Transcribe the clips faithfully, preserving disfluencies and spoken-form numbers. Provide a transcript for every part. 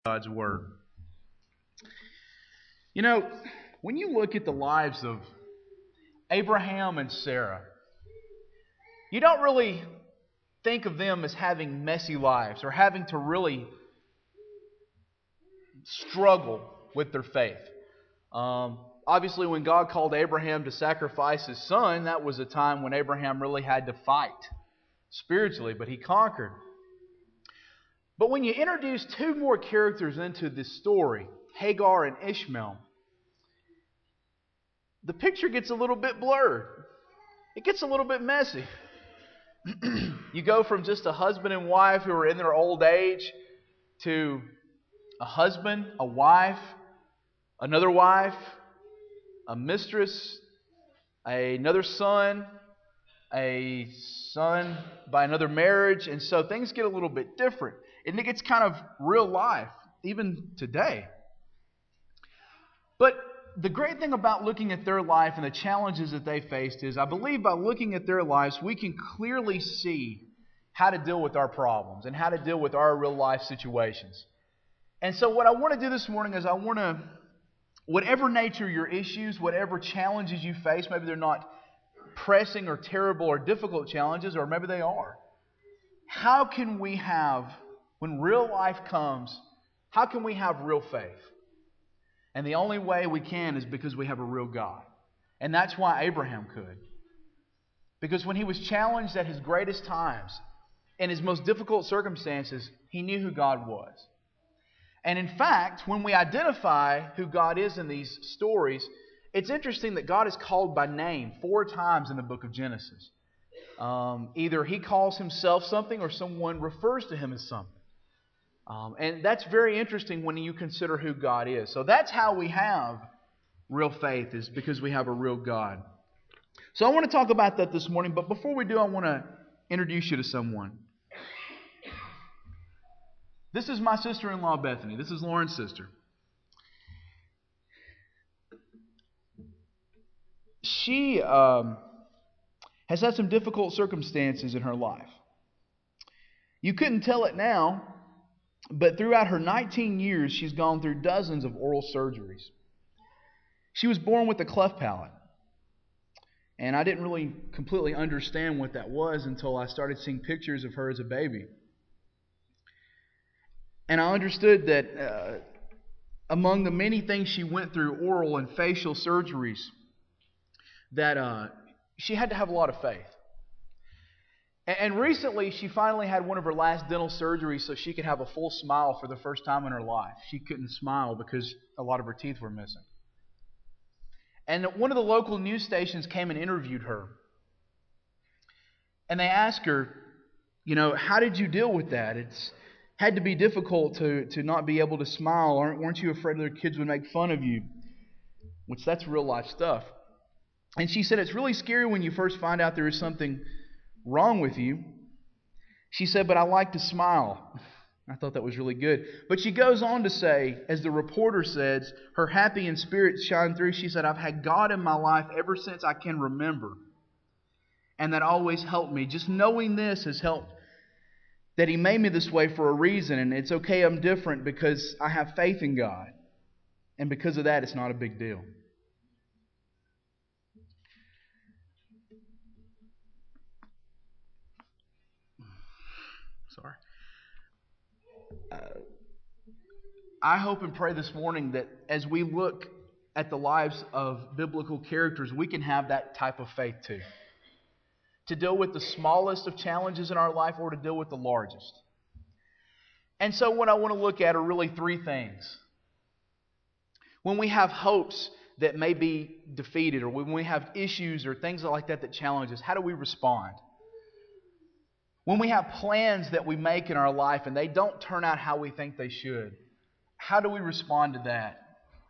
God's Word. You know, when you look at the lives of Abraham and Sarah, you don't really think of them as having messy lives or having to really struggle with their faith. Um, obviously, when God called Abraham to sacrifice his son, that was a time when Abraham really had to fight spiritually, but he conquered. But when you introduce two more characters into this story, Hagar and Ishmael, the picture gets a little bit blurred. It gets a little bit messy. You go from just a husband and wife who are in their old age to a husband, a wife, another wife, a mistress, another son, a son by another marriage. And so things get a little bit different. And it gets kind of real life, even today. But the great thing about looking at their life and the challenges that they faced is, I believe by looking at their lives, we can clearly see how to deal with our problems and how to deal with our real life situations. And so what I want to do this morning is I want to, whatever nature your issues, whatever challenges you face, maybe they're not pressing or terrible or difficult challenges, or maybe they are. How can we have, when real life comes, how can we have real faith? And the only way we can is because we have a real God. And that's why Abraham could. Because when he was challenged at his greatest times, in his most difficult circumstances, he knew who God was. And in fact, when we identify who God is in these stories, it's interesting that God is called by name four times in the book of Genesis. Um, either he calls himself something or someone refers to him as something. Um, and that's very interesting when you consider who God is. So that's how we have real faith, is because we have a real God. So I want to talk about that this morning, but before we do, I want to introduce you to someone. This is my sister-in-law, Bethany. This is Lauren's sister. She um, has had some difficult circumstances in her life. You couldn't tell it now, but throughout her nineteen years, she's gone through dozens of oral surgeries. She was born with a cleft palate. And I didn't really completely understand what that was until I started seeing pictures of her as a baby. And I understood that uh, among the many things she went through, oral and facial surgeries, that uh, she had to have a lot of faith. And recently, she finally had one of her last dental surgeries so she could have a full smile for the first time in her life. She couldn't smile because a lot of her teeth were missing. And one of the local news stations came and interviewed her. And they asked her, you know, how did you deal with that? It's had to be difficult to, to not be able to smile. Weren't you afraid other kids would make fun of you? Which, that's real life stuff. And she said, it's really scary when you first find out there is something wrong with you. She said, but I like to smile. I thought that was really good. But she goes on to say, as the reporter says, her happy and spirit shine through. She said, I've had God in my life ever since I can remember. And that always helped me. Just knowing this has helped, that He made me this way for a reason. And it's okay I'm different because I have faith in God. And because of that, it's not a big deal. Sorry. Uh, I hope and pray this morning that as we look at the lives of biblical characters, we can have that type of faith too. To deal with the smallest of challenges in our life or to deal with the largest. And so what I want to look at are really three things. When we have hopes that may be defeated, or when we have issues or things like that that challenge us, how do we respond? When we have plans that we make in our life and they don't turn out how we think they should, how do we respond to that?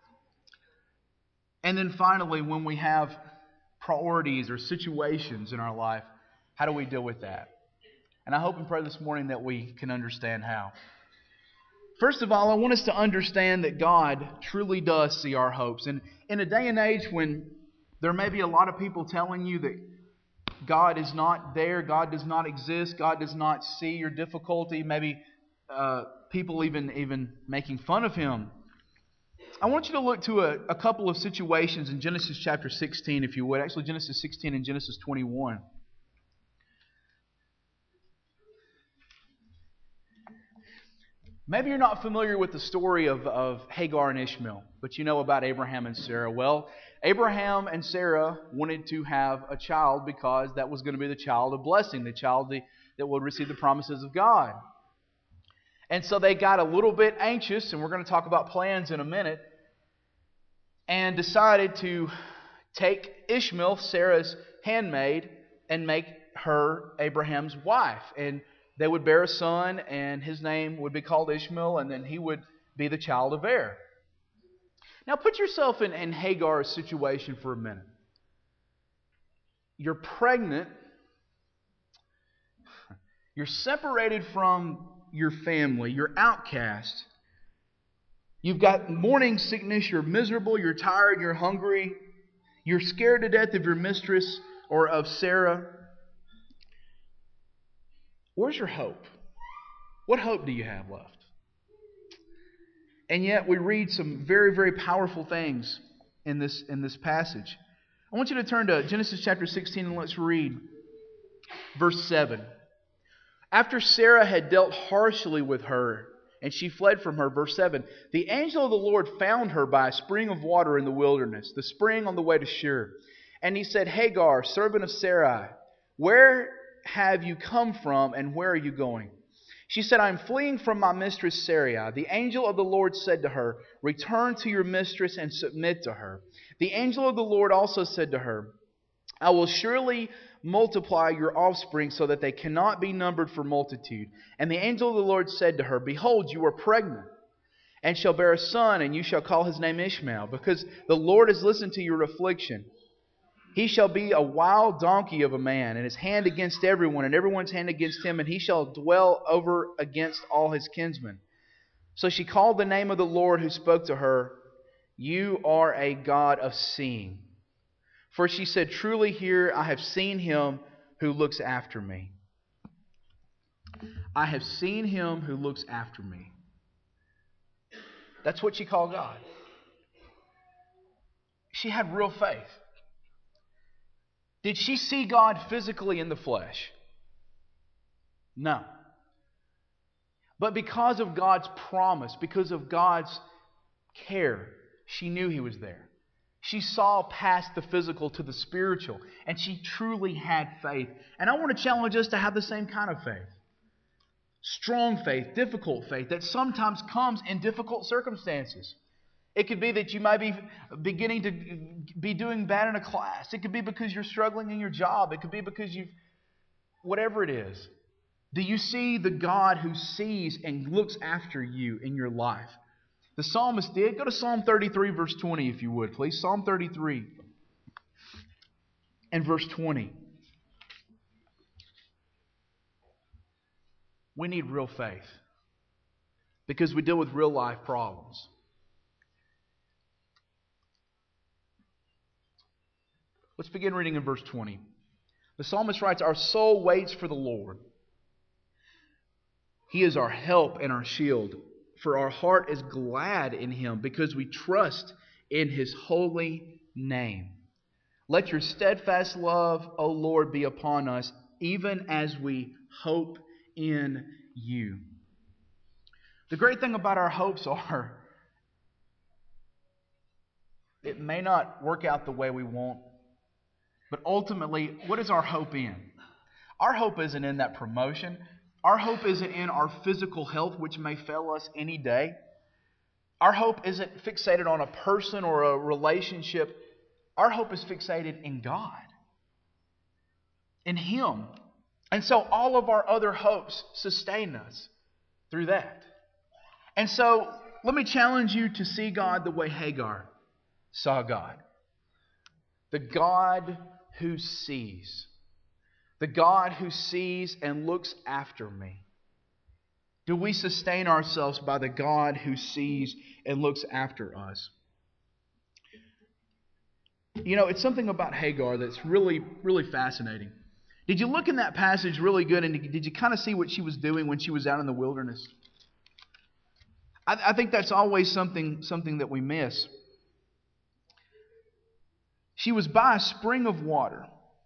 And then finally, when we have priorities or situations in our life, how do we deal with that? And I hope and pray this morning that we can understand how. First of all, I want us to understand that God truly does see our hopes. And in a day and age when there may be a lot of people telling you that God is not there, God does not exist, God does not see your difficulty, maybe uh, people even, even making fun of him. I want you to look to a, a couple of situations in Genesis chapter sixteen, if you would. Actually, Genesis sixteen and Genesis twenty-one. Maybe you're not familiar with the story of, of Hagar and Ishmael, but you know about Abraham and Sarah. Well, Abraham and Sarah wanted to have a child because that was going to be the child of blessing, the child the, that would receive the promises of God. And so they got a little bit anxious, and we're going to talk about plans in a minute, and decided to take Ishmael, Sarah's handmaid, and make her Abraham's wife. And they would bear a son, and his name would be called Ishmael, and then he would be the child of heir. Now put yourself in, in Hagar's situation for a minute. You're pregnant. You're separated from your family. You're outcast. You've got morning sickness. You're miserable. You're tired. You're hungry. You're scared to death of your mistress or of Sarah. Where's your hope? What hope do you have left? And yet we read some very, very powerful things in this, in this passage. I want you to turn to Genesis chapter sixteen and let's read verse seven. After Sarah had dealt harshly with her, and she fled from her, verse seven, the angel of the Lord found her by a spring of water in the wilderness, the spring on the way to Shur. And he said, Hagar, servant of Sarai, where have you come from, and where are you going? She said, I am fleeing from my mistress Sarai. The angel of the Lord said to her, return to your mistress and submit to her. The angel of the Lord also said to her, I will surely multiply your offspring so that they cannot be numbered for multitude. And the angel of the Lord said to her, behold, you are pregnant, and shall bear a son, and you shall call his name Ishmael, because the Lord has listened to your affliction. He shall be a wild donkey of a man, and his hand against everyone, and everyone's hand against him, and he shall dwell over against all his kinsmen. So she called the name of the Lord who spoke to her, you are a God of seeing. For she said, truly here I have seen him who looks after me. I have seen him who looks after me. That's what she called God. She had real faith. Did she see God physically in the flesh? No. But because of God's promise, because of God's care, she knew He was there. She saw past the physical to the spiritual, and she truly had faith. And I want to challenge us to have the same kind of faith. Strong faith, difficult faith, that sometimes comes in difficult circumstances. It could be that you might be beginning to be doing bad in a class. It could be because you're struggling in your job. It could be because you've, whatever it is. Do you see the God who sees and looks after you in your life? The psalmist did. Go to Psalm thirty-three, verse twenty, if you would, please. Psalm thirty-three and verse twenty. We need real faith because we deal with real life problems. Let's begin reading in verse twenty. The psalmist writes, our soul waits for the Lord. He is our help and our shield. For our heart is glad in Him because we trust in His holy name. Let your steadfast love, O Lord, be upon us, even as we hope in You. The great thing about our hopes are, it may not work out the way we want, but ultimately, what is our hope in? Our hope isn't in that promotion. Our hope isn't in our physical health, which may fail us any day. Our hope isn't fixated on a person or a relationship. Our hope is fixated in God, in Him. And so all of our other hopes sustain us through that. And so let me challenge you to see God the way Hagar saw God. The God who sees. The God who sees and looks after me. Do we sustain ourselves by the God who sees and looks after us? You know, it's something about Hagar that's really, really fascinating. Did you look in that passage really good, and did you kind of see what she was doing when she was out in the wilderness? I, I think that's always something, something that we miss. She was by a spring of water.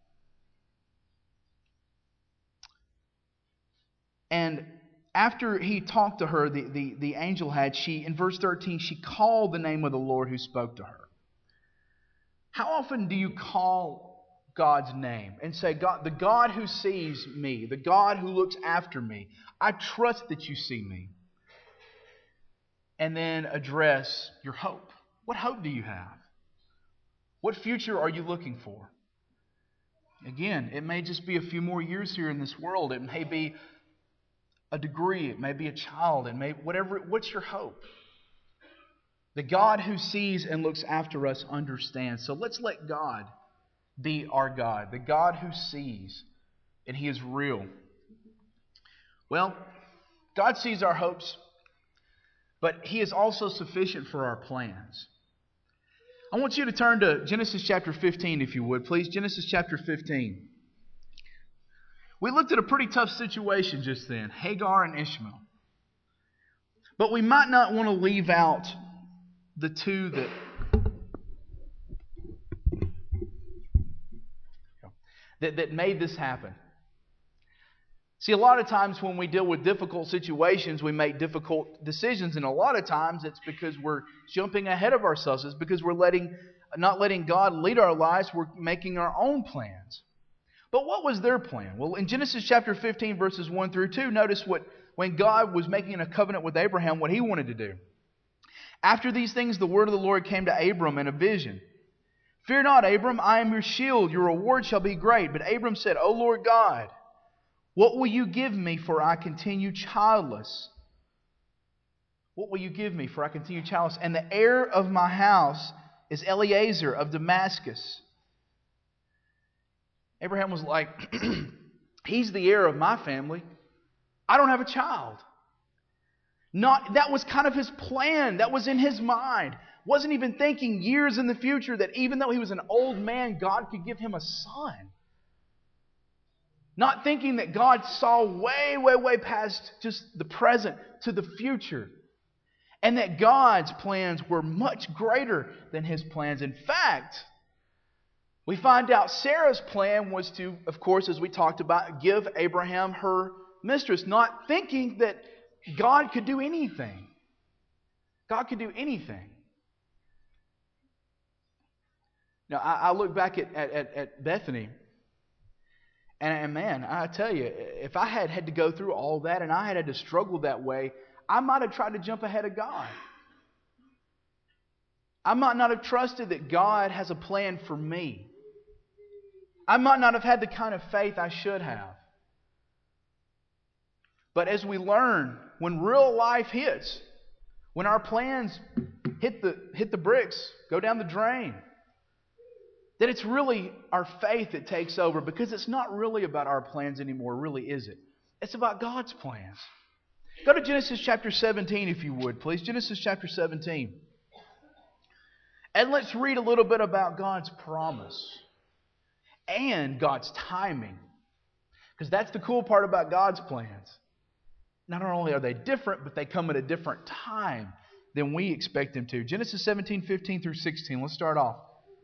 And after he talked to her, the, the, the angel had, she, in verse thirteen, she called the name of the Lord who spoke to her. How often do you call God's name and say, God, the God who sees me, the God who looks after me, I trust that you see me. And then address your hope. What hope do you have? What future are you looking for? Again, it may just be a few more years here in this world. It may be a degree. It may be a child. It may, whatever. What's your hope? The God who sees and looks after us understands. So let's let God be our God. The God who sees, and He is real. Well, God sees our hopes, but He is also sufficient for our plans. I want you to turn to Genesis chapter fifteen, if you would, please. Genesis chapter fifteen. We looked at a pretty tough situation just then, Hagar and Ishmael. But we might not want to leave out the two that that, that made this happen. See, a lot of times when we deal with difficult situations, we make difficult decisions, and a lot of times it's because we're jumping ahead of ourselves. It's because we're letting not letting God lead our lives. We're making our own plans. But what was their plan? Well, in Genesis chapter fifteen, verses one through two, notice what when God was making a covenant with Abraham, what He wanted to do. After these things, the word of the Lord came to Abram in a vision. Fear not, Abram, I am your shield. Your reward shall be great. But Abram said, O Lord God, what will you give me, for I continue childless? What will you give me, for I continue childless? And the heir of my house is Eliezer of Damascus. Abraham was like, he's the heir of my family. I don't have a child. Not, that was kind of his plan. That was in his mind. Wasn't even thinking years in the future that even though he was an old man, God could give him a son. Not thinking that God saw way, way, way past just the present to the future. And that God's plans were much greater than His plans. In fact, we find out Sarah's plan was to, of course, as we talked about, give Abraham her mistress, not thinking that God could do anything. God could do anything. Now, I, I look back at, at, at Bethany, and, and man, I tell you, if I had had to go through all that and I had had to struggle that way, I might have tried to jump ahead of God. I might not have trusted that God has a plan for me. I might not have had the kind of faith I should have. But as we learn, when real life hits, when our plans hit the, hit the bricks, go down the drain, that it's really our faith that takes over, because it's not really about our plans anymore, really, is it? It's about God's plans. Go to Genesis chapter seventeen, if you would, please. Genesis chapter seventeen. And let's read a little bit about God's promise and God's timing. Because that's the cool part about God's plans. Not only are they different, but they come at a different time than we expect them to. Genesis seventeen, fifteen through sixteen. Let's start off.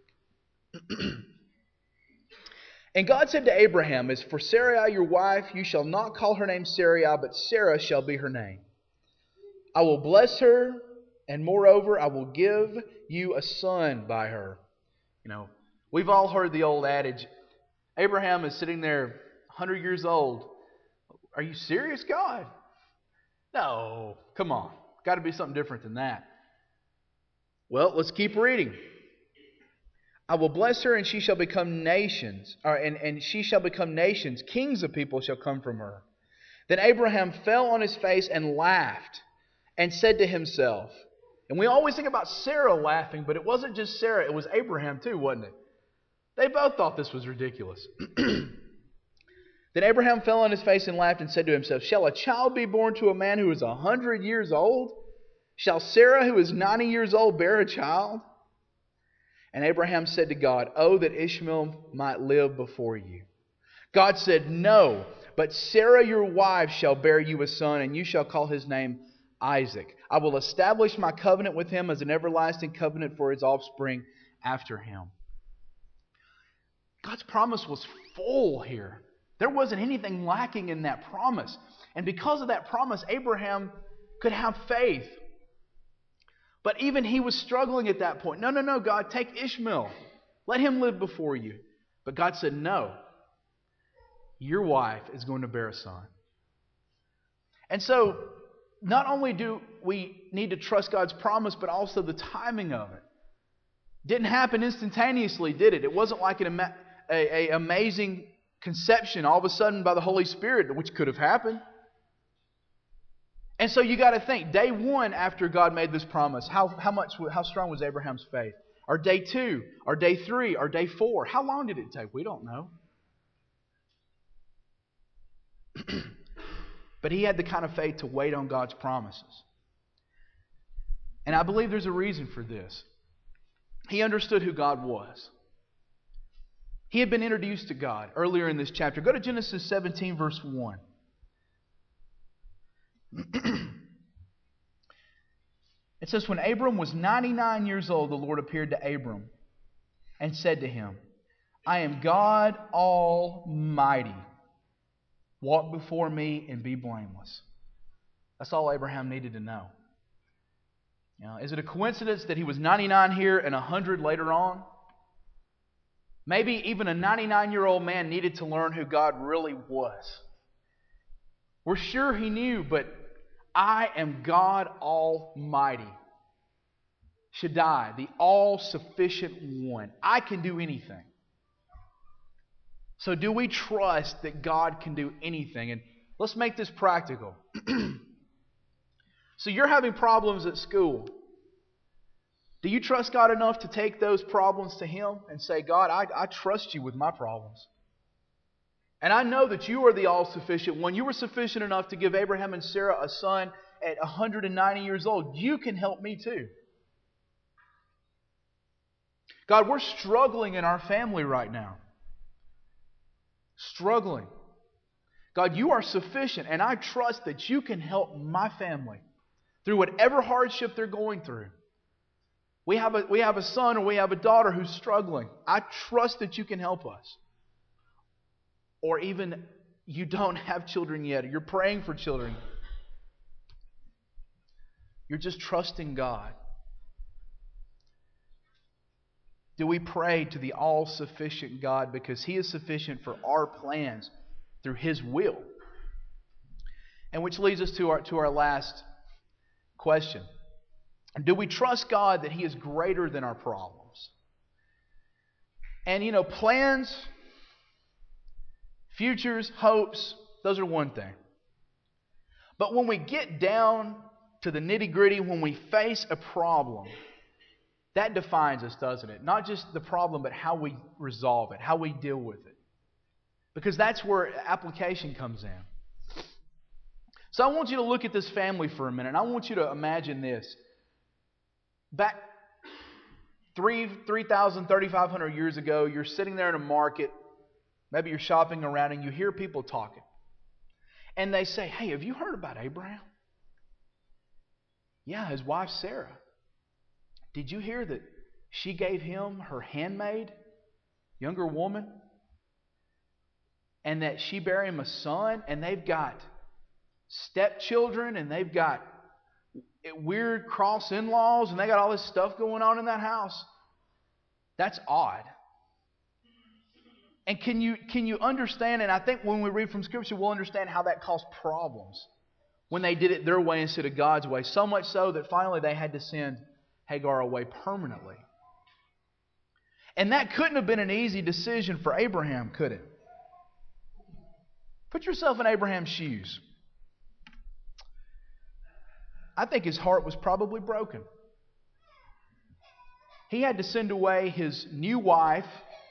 And God said to Abraham, As for Sarai your wife, you shall not call her name Sarai, but Sarah shall be her name. I will bless her, and moreover, I will give you a son by her. You know, we've all heard the old adage, Abraham is sitting there one hundred years old. Are you serious, God? No, come on. Got to be something different than that. Well, let's keep reading. I will bless her, and she shall become nations, or, and, and she shall become nations. Kings of people shall come from her. Then Abraham fell on his face and laughed, and said to himself, and we always think about Sarah laughing, but it wasn't just Sarah, it was Abraham too, wasn't it? They both thought this was ridiculous. Then Abraham fell on his face and laughed, and said to himself, Shall a child be born to a man who is a hundred years old? Shall Sarah, who is ninety years old, bear a child? And Abraham said to God, Oh, that Ishmael might live before you. God said, No, but Sarah your wife shall bear you a son, and you shall call his name Isaac. I will establish my covenant with him as an everlasting covenant for his offspring after him. God's promise was full here. There wasn't anything lacking in that promise. And because of that promise, Abraham could have faith. But even he was struggling at that point. No, no, no, God, take Ishmael. Let him live before you. But God said, no. Your wife is going to bear a son. And so, not only do we need to trust God's promise, but also the timing of it. Didn't happen instantaneously, did it? It wasn't like an ama- a, a amazing conception all of a sudden by the Holy Spirit, which could have happened. And so you got to think, day one after God made this promise, how, how much, how strong was Abraham's faith? Or day two, or day three, or day four? How long did it take? We don't know. But he had the kind of faith to wait on God's promises. And I believe there's a reason for this. He understood who God was. He had been introduced to God earlier in this chapter. Go to Genesis seventeen, verse one. It says, when Abram was ninety-nine years old, the Lord appeared to Abram and said to him, I am God Almighty. Walk before me and be blameless. That's all Abraham needed to know. You know, is it a coincidence that he was ninety-nine here and one hundred later on? Maybe even a ninety-nine-year-old man needed to learn who God really was. We're sure he knew, but I am God Almighty. Shaddai, the all-sufficient one. I can do anything. So do we trust that God can do anything? And let's make this practical. So you're having problems at school. Do you trust God enough to take those problems to Him and say, God, I, I trust you with my problems. And I know that you are the all-sufficient one. You were sufficient enough to give Abraham and Sarah a son at one hundred ninety years old. You can help me too. God, we're struggling in our family right now. Struggling. God, you are sufficient, and I trust that you can help my family through whatever hardship they're going through. We have a, we have a son or we have a daughter who's struggling. I trust that you can help us. Or even you don't have children yet. Or you're praying for children. You're just trusting God. Do we pray to the all-sufficient God because He is sufficient for our plans through His will? And which leads us to our, to our last question. Do we trust God that He is greater than our problems? And you know, plans, futures, hopes, those are one thing. But when we get down to the nitty-gritty, when we face a problem, that defines us, doesn't it? Not just the problem, but how we resolve it, how we deal with it. Because that's where application comes in. So I want you to look at this family for a minute, and I want you to imagine this. Back three, three thousand, thirty-five hundred years ago, you're sitting there in a market, maybe you're shopping around, and you hear people talking. And they say, hey, have you heard about Abraham? Yeah, his wife Sarah. Did you hear that she gave him her handmaid, younger woman? And that she bare him a son, and they've got stepchildren, and they've got weird cross in-laws, and they got all this stuff going on in that house. That's odd. And can you can you understand, and I think when we read from Scripture, we'll understand how that caused problems when they did it their way instead of God's way. So much so that finally they had to send Hagar away permanently. And that couldn't have been an easy decision for Abraham, could it? Put yourself in Abraham's shoes. I think his heart was probably broken. He had to send away his new wife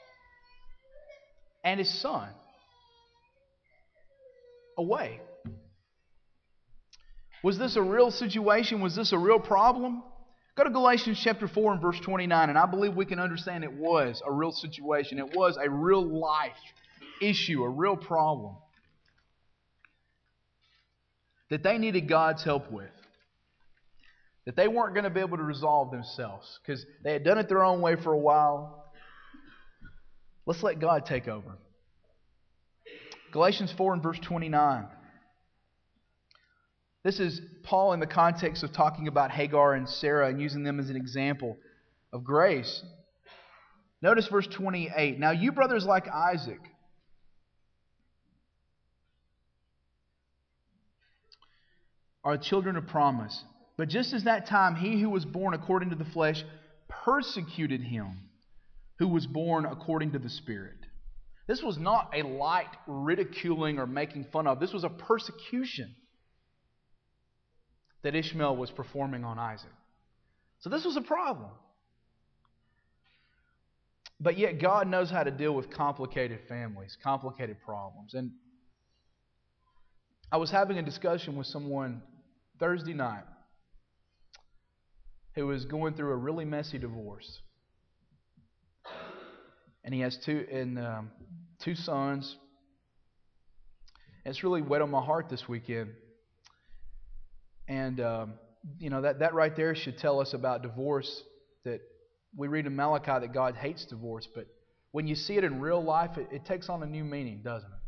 and his son away. Was this a real situation? Was this a real problem? Go to Galatians chapter four and verse twenty-nine, and I believe we can understand it was a real situation. It was a real life issue, a real problem that they needed God's help with. that they weren't going to be able to resolve themselves because they had done it their own way for a while. Let's let God take over. Galatians four and verse twenty-nine. This is Paul in the context of talking about Hagar and Sarah and using them as an example of grace. Notice verse twenty-eight. Now you brothers like Isaac are children of promise. But just as that time he who was born according to the flesh persecuted him who was born according to the Spirit. This was not a light ridiculing or making fun of. This was a persecution that Ishmael was performing on Isaac. So this was a problem. But yet God knows how to deal with complicated families, complicated problems. And I was having a discussion with someone Thursday night who was going through a really messy divorce. And he has two and um, two sons. And it's really wet on my heart this weekend. And, um, you know, that, that right there should tell us about divorce, that we read in Malachi that God hates divorce. But when you see it in real life, it, it takes on a new meaning, doesn't it?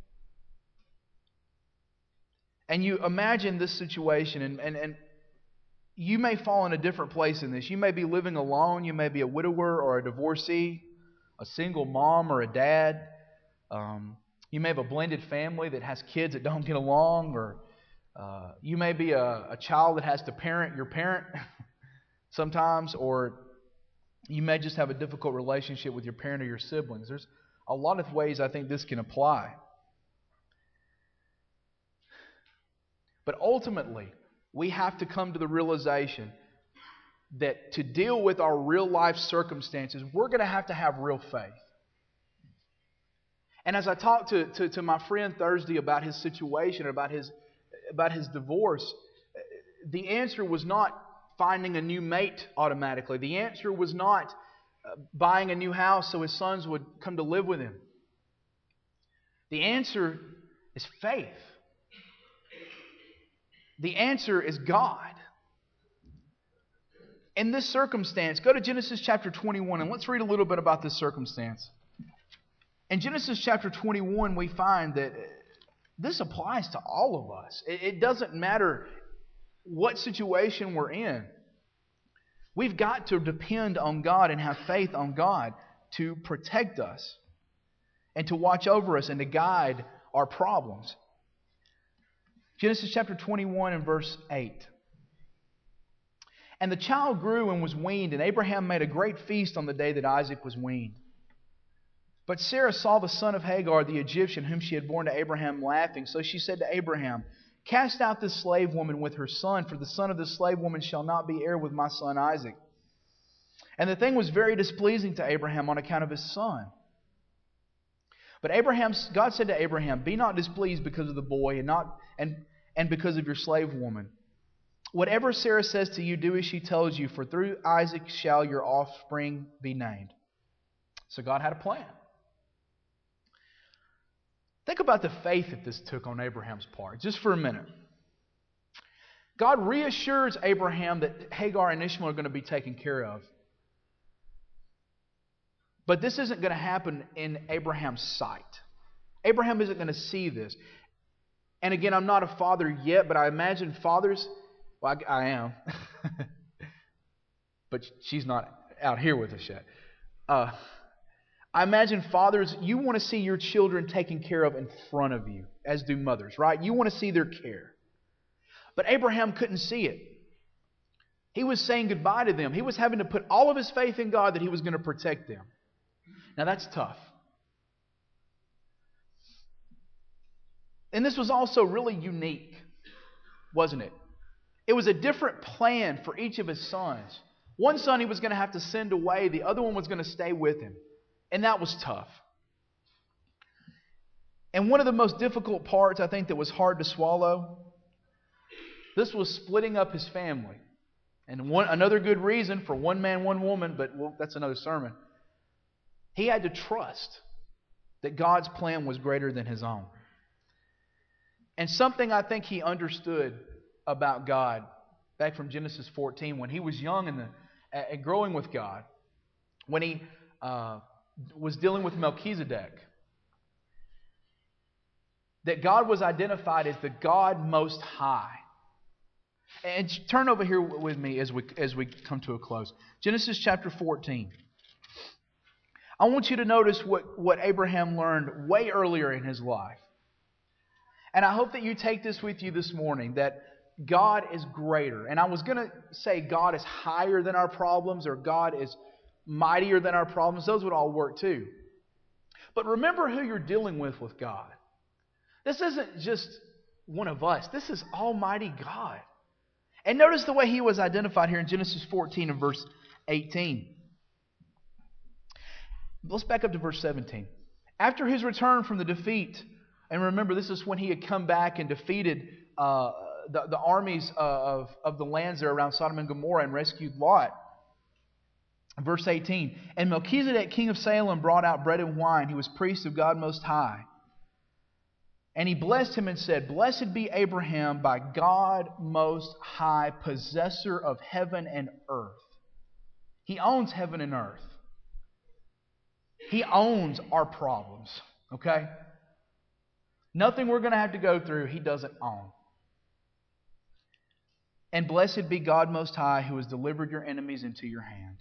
And you imagine this situation, and, and, and you may fall in a different place in this. You may be living alone. You may be a widower or a divorcee, a single mom or a dad. Um, you may have a blended family that has kids that don't get along, or uh, you may be a, a child that has to parent your parent sometimes, or you may just have a difficult relationship with your parent or your siblings. There's a lot of ways I think this can apply. But ultimately, we have to come to the realization that to deal with our real life circumstances, we're going to have to have real faith. And as I talked to, to, to my friend Thursday about his situation, about his, about his divorce, the answer was not finding a new mate automatically. The answer was not uh, buying a new house so his sons would come to live with him. The answer is faith. The answer is God. In this circumstance, go to Genesis chapter twenty-one and let's read a little bit about this circumstance. In Genesis chapter twenty-one, we find that this applies to all of us. It doesn't matter what situation we're in. We've got to depend on God and have faith on God to protect us and to watch over us and to guide our problems. Genesis chapter twenty-one and verse eight. And the child grew and was weaned, and Abraham made a great feast on the day that Isaac was weaned. But Sarah saw the son of Hagar, the Egyptian, whom she had borne to Abraham, laughing. So she said to Abraham, Cast out this slave woman with her son, for the son of this slave woman shall not be heir with my son Isaac. And the thing was very displeasing to Abraham on account of his son. But Abraham, God said to Abraham, Be not displeased because of the boy and not and, and because of your slave woman. Whatever Sarah says to you, do as she tells you, for through Isaac shall your offspring be named. So God had a plan. Think about the faith that this took on Abraham's part, just for a minute. God reassures Abraham that Hagar and Ishmael are going to be taken care of. But this isn't going to happen in Abraham's sight. Abraham isn't going to see this. And again, I'm not a father yet, but I imagine fathers, well, I, I am. But she's not out here with us yet. Uh, I imagine fathers, you want to see your children taken care of in front of you, as do mothers, right? You want to see their care. But Abraham couldn't see it. He was saying goodbye to them. He was having to put all of his faith in God that He was going to protect them. Now that's tough. And this was also really unique, wasn't it? It was a different plan for each of his sons. One son he was going to have to send away. The other one was going to stay with him. And that was tough. And one of the most difficult parts, I think, that was hard to swallow, this was splitting up his family. And one another good reason for one man, one woman, but well, that's another sermon. He had to trust that God's plan was greater than his own. And something I think he understood about God back from Genesis fourteen, when he was young and, the, and growing with God, when he uh, was dealing with Melchizedek, that God was identified as the God Most High. And turn over here with me as we as we come to a close. Genesis chapter fourteen. I want you to notice what, what Abraham learned way earlier in his life. And I hope that you take this with you this morning, that God is greater. And I was going to say God is higher than our problems, or God is mightier than our problems. Those would all work too. But remember who you're dealing with with God. This isn't just one of us. This is Almighty God. And notice the way he was identified here in Genesis fourteen and verse eighteen. Let's back up to verse seventeen. After his return from the defeat, and remember this is when he had come back and defeated uh, the, the armies of, of the lands there around Sodom and Gomorrah and rescued Lot. Verse eighteen. And Melchizedek, king of Salem, brought out bread and wine. He was priest of God Most High. And he blessed him and said, Blessed be Abraham by God Most High, possessor of heaven and earth. He owns heaven and earth. He owns our problems. Okay? Nothing we're going to have to go through, He doesn't own. And blessed be God Most High, who has delivered your enemies into your hand.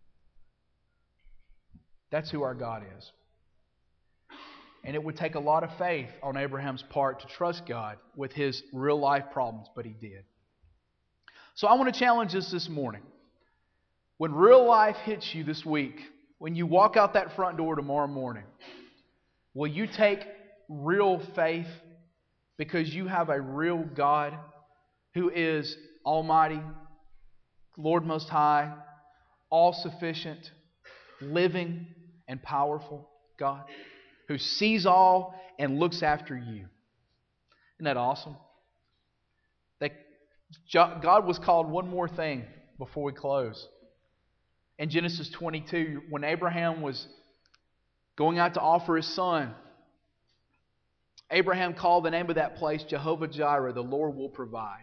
That's who our God is. And it would take a lot of faith on Abraham's part to trust God with his real life problems, but he did. So I want to challenge us this morning. When real life hits you this week, when you walk out that front door tomorrow morning, will you take real faith because you have a real God who is Almighty, Lord Most High, all-sufficient, living, and powerful God, who sees all and looks after you? Isn't that awesome? That God was called one more thing before we close. In Genesis twenty-two, when Abraham was going out to offer his son, Abraham called the name of that place Jehovah Jireh, the Lord will provide.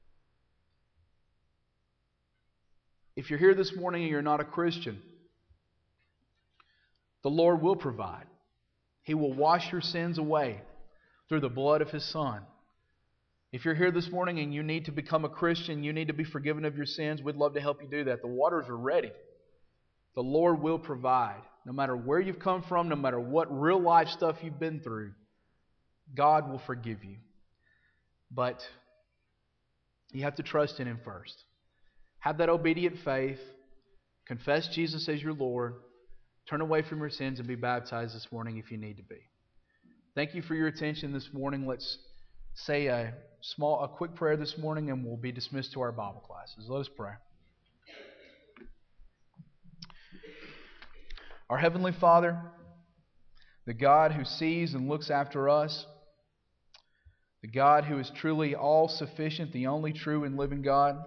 If you're here this morning and you're not a Christian, the Lord will provide. He will wash your sins away through the blood of His Son. If you're here this morning and you need to become a Christian, you need to be forgiven of your sins, we'd love to help you do that. The waters are ready. The Lord will provide. No matter where you've come from, no matter what real life stuff you've been through, God will forgive you. But you have to trust in Him first. Have that obedient faith. Confess Jesus as your Lord. Turn away from your sins and be baptized this morning if you need to be. Thank you for your attention this morning. Let's say a small, a quick prayer this morning, and we'll be dismissed to our Bible classes. Let us pray. Our Heavenly Father, the God who sees and looks after us, the God who is truly all-sufficient, the only true and living God,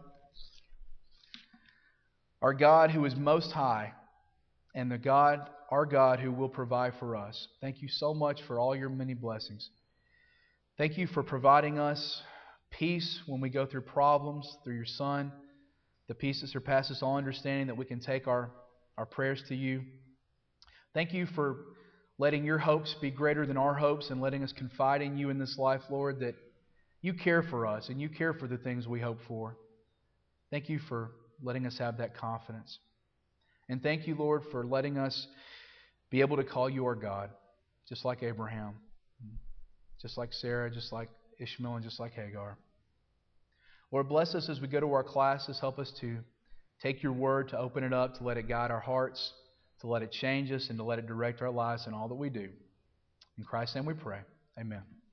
our God who is most high, and the God, our God, who will provide for us. Thank you so much for all your many blessings. Thank you for providing us peace when we go through problems through your Son, the peace that surpasses all understanding, that we can take our, our prayers to you. Thank you for letting your hopes be greater than our hopes and letting us confide in you in this life, Lord, that you care for us and you care for the things we hope for. Thank you for letting us have that confidence. And thank you, Lord, for letting us be able to call you our God, just like Abraham, just like Sarah, just like Ishmael, and just like Hagar. Lord, bless us as we go to our classes. Help us to take your word, to open it up, to let it guide our hearts, to let it change us, and to let it direct our lives in all that we do. In Christ's name we pray. Amen.